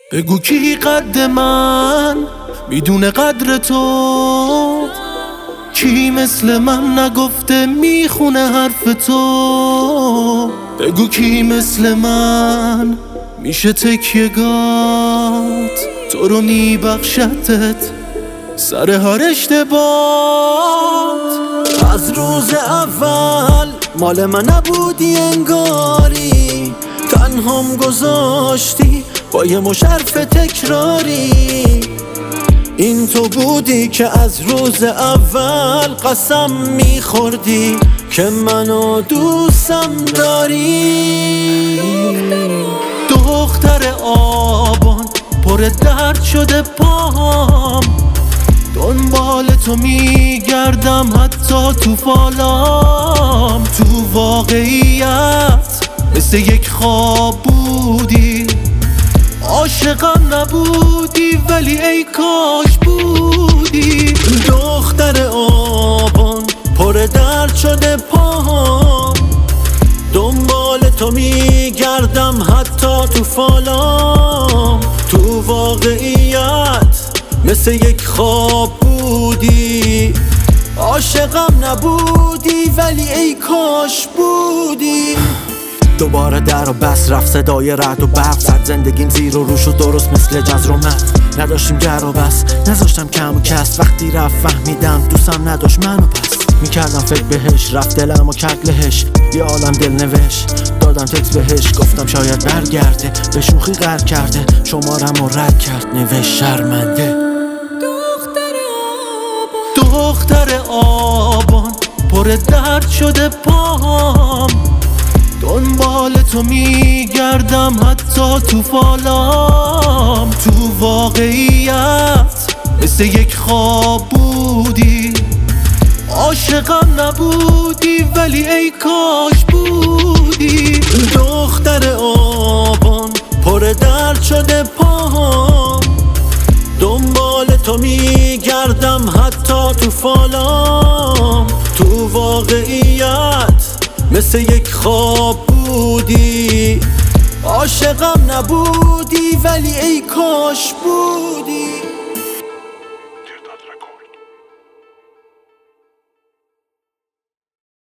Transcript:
بگو کی قد من میدونه قدر تو، کی مثل من نگفته میخونه حرف تو. بگو کی مثل من میشه تکیه‌گات، تو رو میبخشتت سر هر اشتباهات. از روز اول مال من نبودی انگاری، تنهام گذاشتی با یه مشرف تکراری. این تو بودی که از روز اول قسم میخوردی که منو دوستم داری. دختر آبان پر درد شده پام، دنبال تو میگردم حتی تو فالام. تو واقعیت مثل یک خواب بودی، عاشقم نبودی ولی ای کاش بودی. دختر آبان پر درد شده پام، دنبال تو میگردم حتی تو فالام. تو واقعیت مثل یک خواب بودی، عاشقم نبودی ولی ای کاش بودی. دوباره در و بس رفت صدای رعد و برق زد، زندگیم زیر و رو شد درست مثل جزر و مد. نداشتیم گر و بس نذاشتم کم و کس، وقتی رفت فهمیدم دوستم نداشت منو پس. میکردم فکر بهش رفت دلم و کرد لهش، یه عالم دل نوشت دادم تکس بهش، گفتم شاید برگرده، به شوخی غر کرده شمارم و رد کرد نوشت شرمنده. دختر آبان پر درد شده پام، دنبال تو میگردم حتی تو فالام. تو واقعیت مثل یک خواب بودی، عاشقم نبودی ولی ای کاش بودی. دختر آبان پر درد شده پام، دنبال تو میگردم حتی تو فالام. تو واقعیت مثل یک خواب بودی، عاشقم نبودی ولی ای کاش بودی.